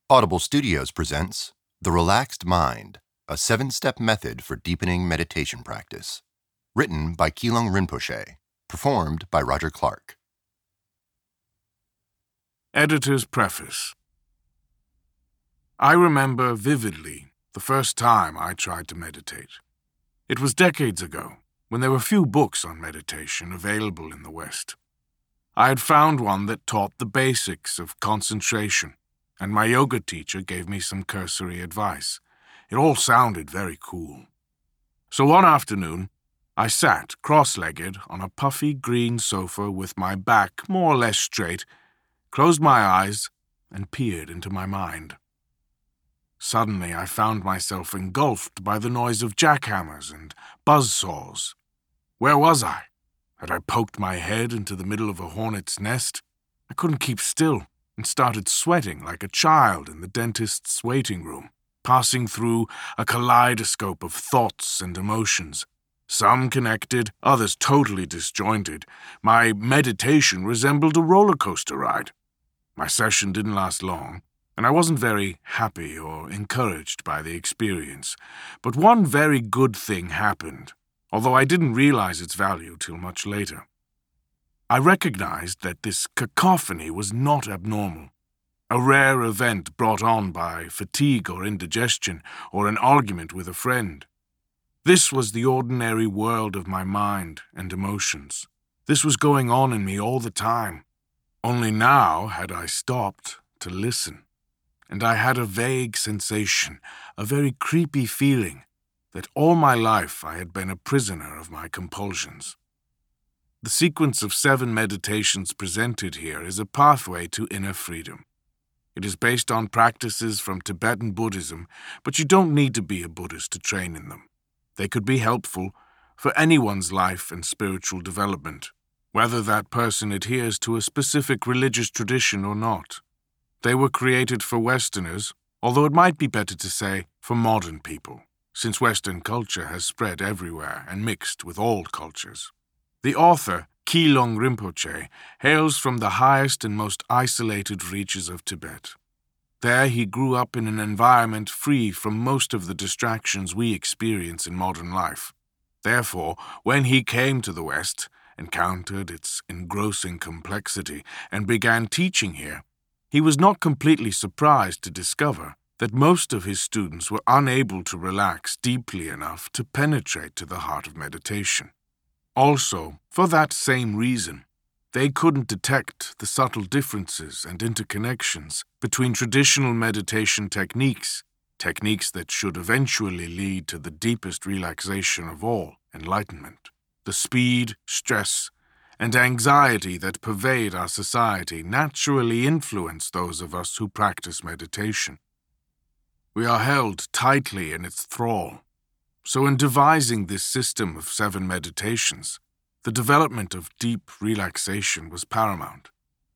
Audible Studios presents The Relaxed Mind, a 7-step method for deepening meditation practice. Written by Keelung Rinpoche. Performed by Roger Clark. Editor's Preface. I remember vividly the first time I tried to meditate. It was decades ago, when there were few books on meditation available in the West. I had found one that taught the basics of concentration, and my yoga teacher gave me some cursory advice. It all sounded very cool. So one afternoon, I sat cross-legged on a puffy green sofa with my back more or less straight, closed my eyes, and peered into my mind. Suddenly I found myself engulfed by the noise of jackhammers and buzzsaws. Where was I? Had I poked my head into the middle of a hornet's nest? I couldn't keep still and started sweating like a child in the dentist's waiting room, passing through a kaleidoscope of thoughts and emotions. Some connected, others totally disjointed. My meditation resembled a roller coaster ride. My session didn't last long, and I wasn't very happy or encouraged by the experience. But one very good thing happened, although I didn't realize its value till much later. I recognized that this cacophony was not abnormal, a rare event brought on by fatigue or indigestion or an argument with a friend. This was the ordinary world of my mind and emotions. This was going on in me all the time. Only now had I stopped to listen, and I had a vague sensation, a very creepy feeling, that all my life I had been a prisoner of my compulsions. The sequence of 7 meditations presented here is a pathway to inner freedom. It is based on practices from Tibetan Buddhism, but you don't need to be a Buddhist to train in them. They could be helpful for anyone's life and spiritual development, whether that person adheres to a specific religious tradition or not. They were created for Westerners, although it might be better to say for modern people, since Western culture has spread everywhere and mixed with all cultures. The author, Keelung Rinpoche, hails from the highest and most isolated reaches of Tibet. There he grew up in an environment free from most of the distractions we experience in modern life. Therefore, when he came to the West, encountered its engrossing complexity, and began teaching here, he was not completely surprised to discover that most of his students were unable to relax deeply enough to penetrate to the heart of meditation. Also, for that same reason, they couldn't detect the subtle differences and interconnections between traditional meditation techniques that should eventually lead to the deepest relaxation of all, enlightenment. The speed, stress, and anxiety that pervade our society naturally influence those of us who practice meditation. We are held tightly in its thrall. So in devising this system of 7 meditations, the development of deep relaxation was paramount.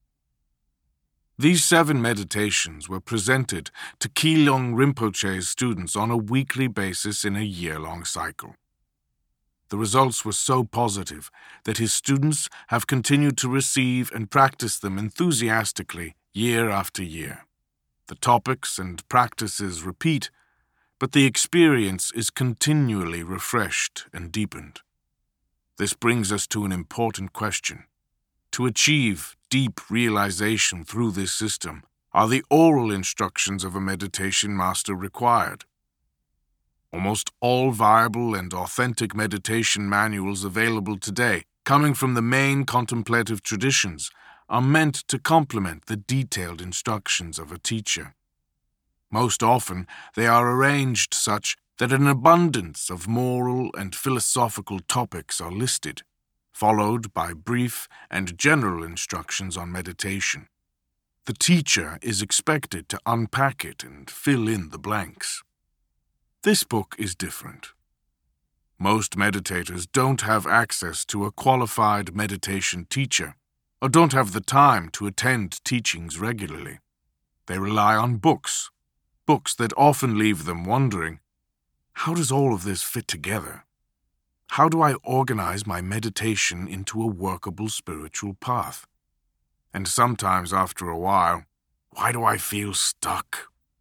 These 7 meditations were presented to Keelung Rinpoche's students on a weekly basis in a year-long cycle. The results were so positive that his students have continued to receive and practice them enthusiastically year after year. The topics and practices repeat, but the experience is continually refreshed and deepened. This brings us to an important question. To achieve deep realization through this system, are the oral instructions of a meditation master required? Almost all viable and authentic meditation manuals available today, coming from the main contemplative traditions, are meant to complement the detailed instructions of a teacher. Most often, they are arranged such that an abundance of moral and philosophical topics are listed, followed by brief and general instructions on meditation. The teacher is expected to unpack it and fill in the blanks. This book is different. Most meditators don't have access to a qualified meditation teacher, or don't have the time to attend teachings regularly. They rely on books that often leave them wondering, how does all of this fit together? How do I organize my meditation into a workable spiritual path? And sometimes after a while, why do I feel stuck?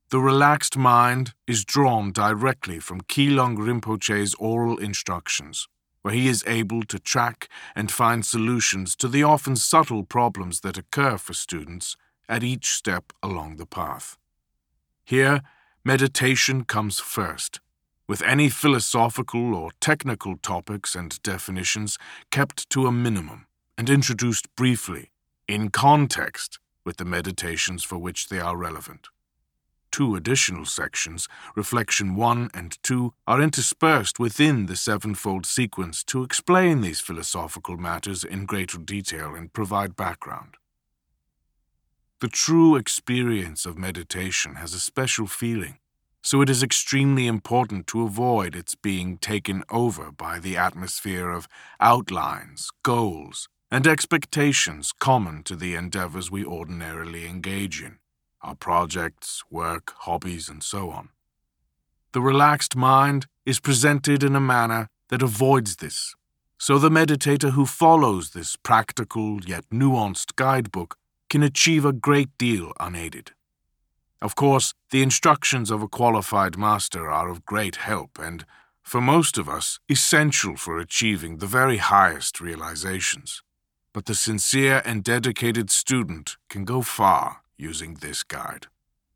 The relaxed mind is drawn directly from Keelung Rinpoche's oral instructions, where he is able to track and find solutions to the often subtle problems that occur for students at each step along the path. Here, meditation comes first, with any philosophical or technical topics and definitions kept to a minimum and introduced briefly, in context with the meditations for which they are relevant. 2 additional sections, Reflection 1 and 2, are interspersed within the sevenfold sequence to explain these philosophical matters in greater detail and provide background. The true experience of meditation has a special feeling, so it is extremely important to avoid its being taken over by the atmosphere of outlines, goals, and expectations common to the endeavors we ordinarily engage in, our projects, work, hobbies, and so on. The relaxed mind is presented in a manner that avoids this, so the meditator who follows this practical yet nuanced guidebook can achieve a great deal unaided. Of course, the instructions of a qualified master are of great help and, for most of us, essential for achieving the very highest realizations. But the sincere and dedicated student can go far using this guide.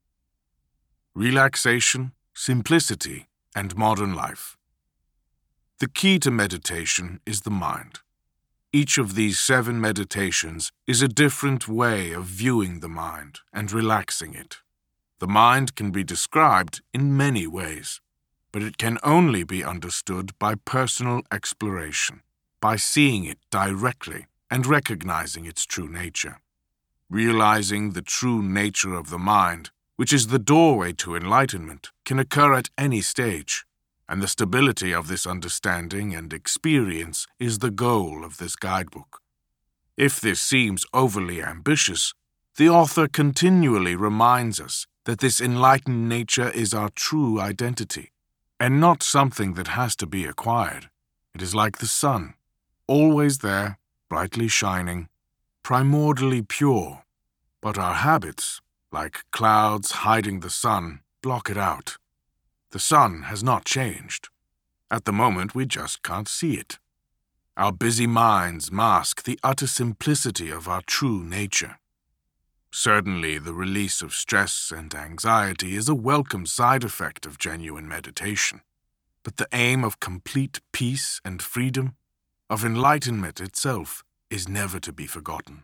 Relaxation, simplicity, and modern life. The key to meditation is the mind. Each of these 7 meditations is a different way of viewing the mind and relaxing it. The mind can be described in many ways, but it can only be understood by personal exploration, by seeing it directly and recognizing its true nature. Realizing the true nature of the mind, which is the doorway to enlightenment, can occur at any stage, and the stability of this understanding and experience is the goal of this guidebook. If this seems overly ambitious, the author continually reminds us that this enlightened nature is our true identity, and not something that has to be acquired. It is like the sun, always there, brightly shining, primordially pure, but our habits, like clouds hiding the sun, block it out. The sun has not changed. At the moment, we just can't see it. Our busy minds mask the utter simplicity of our true nature. Certainly, the release of stress and anxiety is a welcome side effect of genuine meditation, but the aim of complete peace and freedom, of enlightenment itself, is never to be forgotten.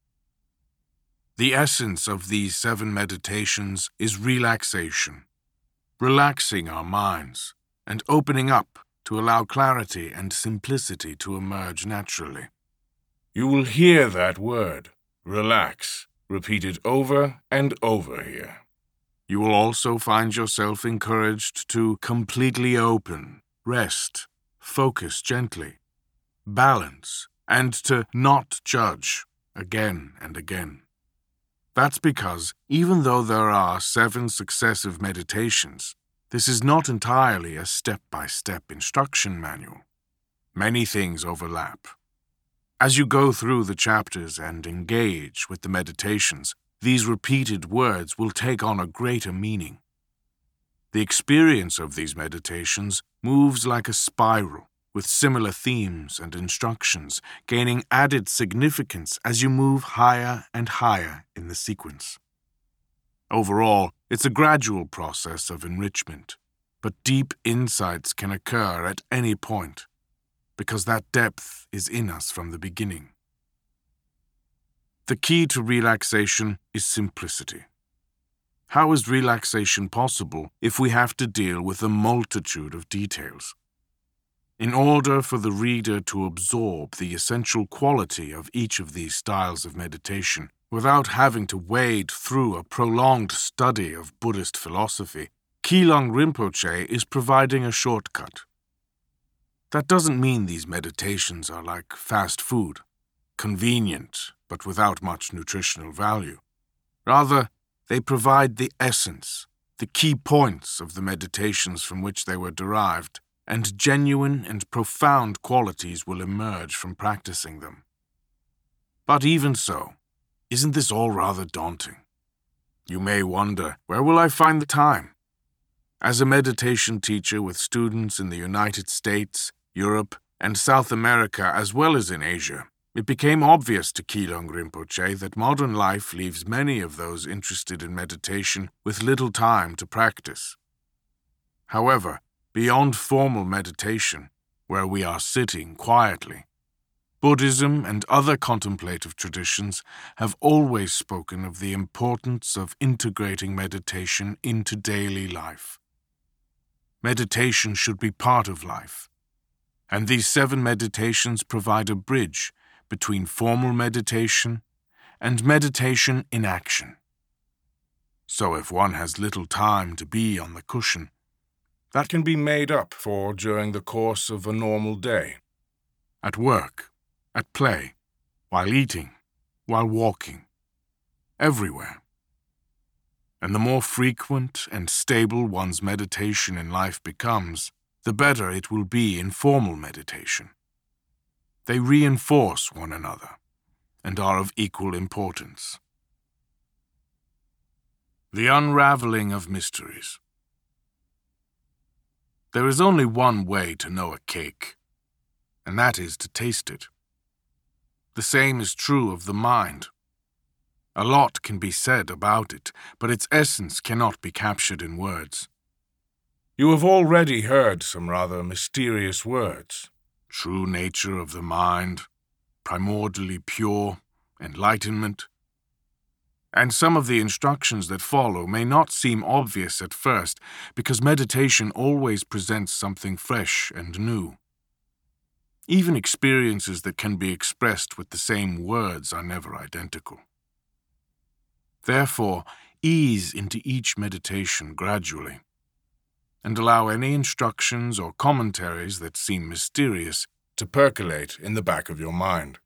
The essence of these 7 meditations is relaxation, relaxing our minds and opening up to allow clarity and simplicity to emerge naturally. You will hear that word, relax, repeated over and over here. You will also find yourself encouraged to completely open, rest, focus gently, balance, and to not judge again and again. That's because, even though there are 7 successive meditations, this is not entirely a step-by-step instruction manual. Many things overlap. As you go through the chapters and engage with the meditations, these repeated words will take on a greater meaning. The experience of these meditations moves like a spiral, with similar themes and instructions, gaining added significance as you move higher and higher in the sequence. Overall, it's a gradual process of enrichment, but deep insights can occur at any point, because that depth is in us from the beginning. The key to relaxation is simplicity. How is relaxation possible if we have to deal with a multitude of details? In order for the reader to absorb the essential quality of each of these styles of meditation, without having to wade through a prolonged study of Buddhist philosophy, Keelung Rinpoche is providing a shortcut. That doesn't mean these meditations are like fast food, convenient but without much nutritional value. Rather, they provide the essence, the key points of the meditations from which they were derived, and genuine and profound qualities will emerge from practicing them. But even so, isn't this all rather daunting? You may wonder, where will I find the time? As a meditation teacher with students in the United States, Europe, and South America, as well as in Asia, it became obvious to Keelung Rinpoche that modern life leaves many of those interested in meditation with little time to practice. However, beyond formal meditation, where we are sitting quietly, Buddhism and other contemplative traditions have always spoken of the importance of integrating meditation into daily life. Meditation should be part of life, and these 7 meditations provide a bridge between formal meditation and meditation in action. So if one has little time to be on the cushion, that can be made up for during the course of a normal day, at work, at play, while eating, while walking, everywhere. And the more frequent and stable one's meditation in life becomes, the better it will be in formal meditation. They reinforce one another and are of equal importance. The unraveling of mysteries. There is only one way to know a cake, and that is to taste it. The same is true of the mind. A lot can be said about it, but its essence cannot be captured in words. You have already heard some rather mysterious words. True nature of the mind, primordially pure, enlightenment. And some of the instructions that follow may not seem obvious at first, because meditation always presents something fresh and new. Even experiences that can be expressed with the same words are never identical. Therefore, ease into each meditation gradually, and allow any instructions or commentaries that seem mysterious to percolate in the back of your mind.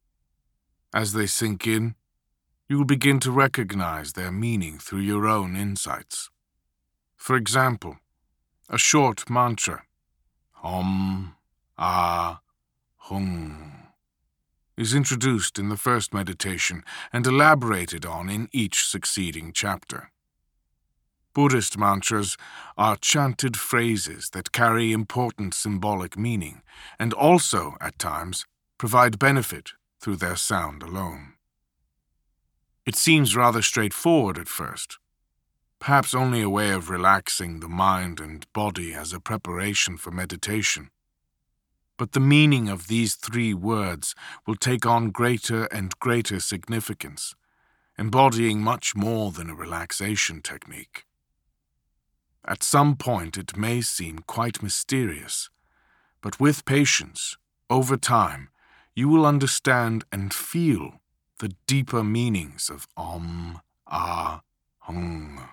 As they sink in, you will begin to recognize their meaning through your own insights. For example, a short mantra, Om, Ah, Hung, is introduced in the first meditation and elaborated on in each succeeding chapter. Buddhist mantras are chanted phrases that carry important symbolic meaning and also, at times, provide benefit through their sound alone. It seems rather straightforward at first, perhaps only a way of relaxing the mind and body as a preparation for meditation. But the meaning of these 3 words will take on greater and greater significance, embodying much more than a relaxation technique. At some point it may seem quite mysterious, but with patience, over time, you will understand and feel the deeper meanings of Om, Ah, Hung.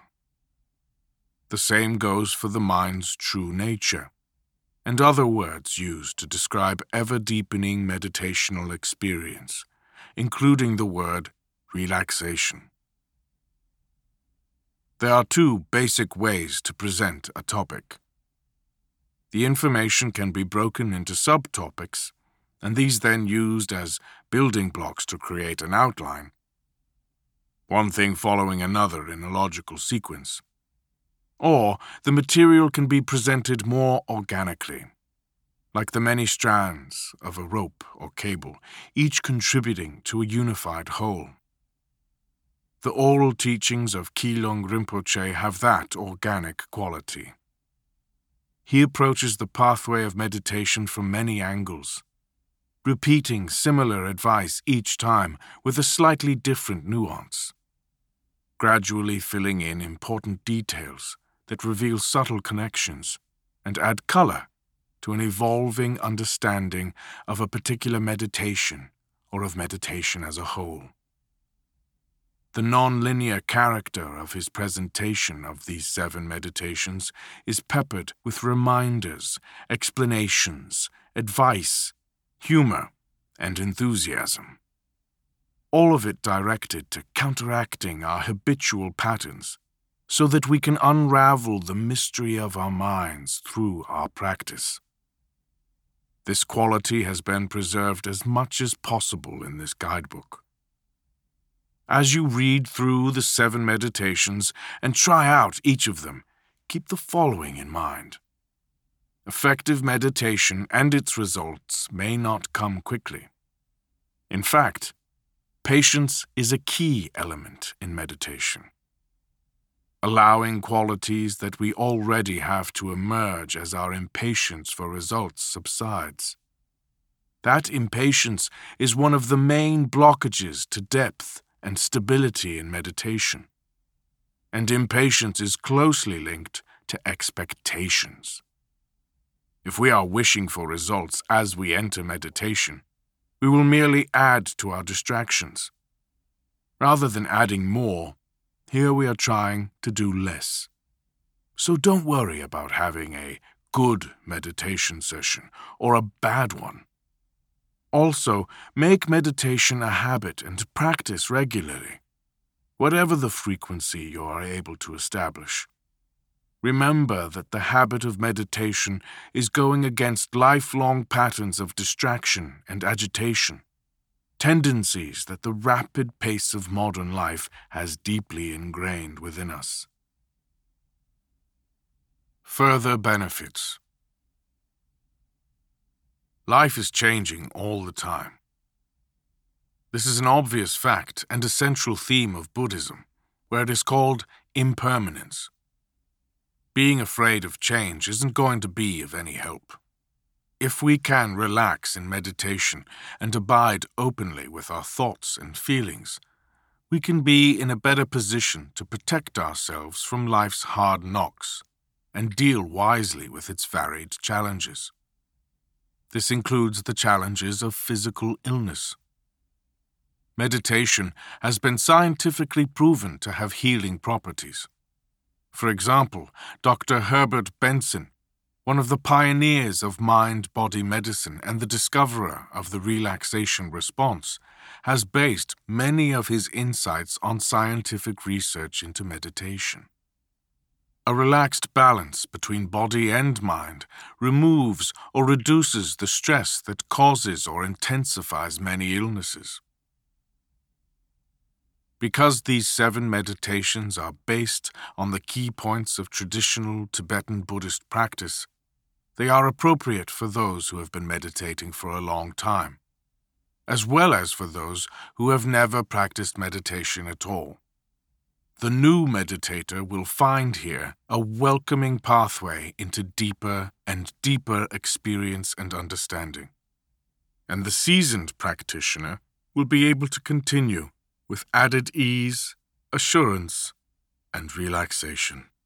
The same goes for the mind's true nature, and other words used to describe ever-deepening meditational experience, including the word relaxation. There are 2 basic ways to present a topic. The information can be broken into subtopics, and these then used as building blocks to create an outline, one thing following another in a logical sequence. Or the material can be presented more organically, like the many strands of a rope or cable, each contributing to a unified whole. The oral teachings of Keelung Rinpoche have that organic quality. He approaches the pathway of meditation from many angles, repeating similar advice each time with a slightly different nuance, gradually filling in important details that reveal subtle connections and add color to an evolving understanding of a particular meditation or of meditation as a whole. The non-linear character of his presentation of these 7 meditations is peppered with reminders, explanations, advice, humor, and enthusiasm. All of it directed to counteracting our habitual patterns, so that we can unravel the mystery of our minds through our practice. This quality has been preserved as much as possible in this guidebook. As you read through the 7 meditations and try out each of them, keep the following in mind. Effective meditation and its results may not come quickly. In fact, patience is a key element in meditation. Allowing qualities that we already have to emerge as our impatience for results subsides. That impatience is one of the main blockages to depth and stability in meditation. And impatience is closely linked to expectations. If we are wishing for results as we enter meditation, we will merely add to our distractions. Rather than adding more, here we are trying to do less. So don't worry about having a good meditation session or a bad one. Also, make meditation a habit and practice regularly, whatever the frequency you are able to establish. Remember that the habit of meditation is going against lifelong patterns of distraction and agitation, tendencies that the rapid pace of modern life has deeply ingrained within us. Further benefits. Life is changing all the time. This is an obvious fact and a central theme of Buddhism, where it is called impermanence. Being afraid of change isn't going to be of any help. If we can relax in meditation and abide openly with our thoughts and feelings, we can be in a better position to protect ourselves from life's hard knocks and deal wisely with its varied challenges. This includes the challenges of physical illness. Meditation has been scientifically proven to have healing properties. For example, Dr. Herbert Benson, one of the pioneers of mind-body medicine and the discoverer of the relaxation response, has based many of his insights on scientific research into meditation. A relaxed balance between body and mind removes or reduces the stress that causes or intensifies many illnesses. Because these 7 meditations are based on the key points of traditional Tibetan Buddhist practice, they are appropriate for those who have been meditating for a long time, as well as for those who have never practiced meditation at all. The new meditator will find here a welcoming pathway into deeper and deeper experience and understanding. And the seasoned practitioner will be able to continue with added ease, assurance, and relaxation.